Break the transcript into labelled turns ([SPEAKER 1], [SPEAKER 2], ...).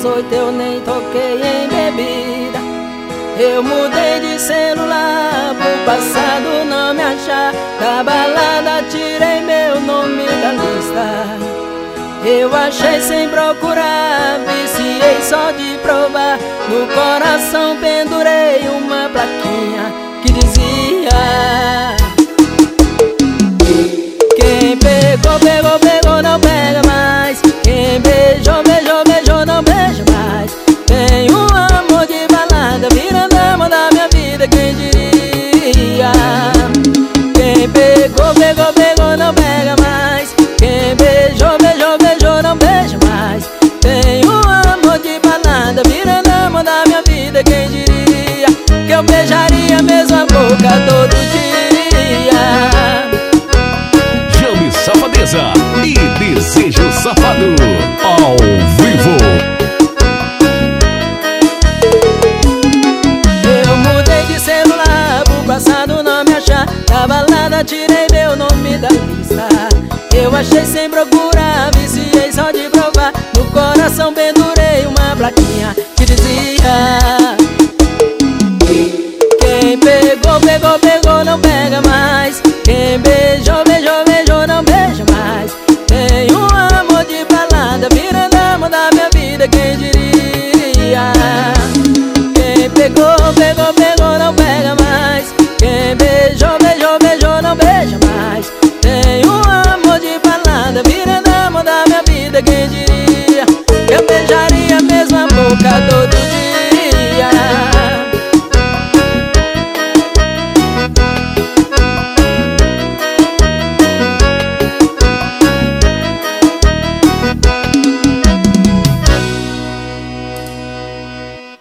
[SPEAKER 1] 18 eu nem toquei em bebida. Eu mudei de celular pro passado não me achar. Da balada tirei meu nome da lista. Eu achei sem procurar, viciei só de provar. No coração pendurei uma plaquinha que dizia: quem pegou, pegou, pegou, não pega mais. Quem beijou, beijou, beijou, não beija mais. Tem um amor de balada virando amor da minha vida, quem diria? Quem pegou, pegou, pegou, não pega mais. Quem beijou, beijou, beijou, não beija mais. Tem um amor de balada virando amor da minha vida, quem diria? Que eu beijaria a mesma boca todo dia.
[SPEAKER 2] Chame Safadeza e Desejo Safado ao vivo.
[SPEAKER 1] Eu mudei de celular pro passado não me achar. Da balada tirei meu nome da lista. Eu achei sem procurar, viciei só de provar. No coração pendurei uma plaquinha que dizia: quem pegou, pegou, pegou, não pega mais. Quem beijou, beijou, beijou, não beija mais. Tem um amor de balada virando amor da minha vida, quem diria? Quem pegou, pegou, pegou, não pega mais. Quem beijou, beijou, beijou, não beija mais. Tem um amor de balada virando amor da minha vida, quem diria? Eu beijaria a mesma boca todo dia.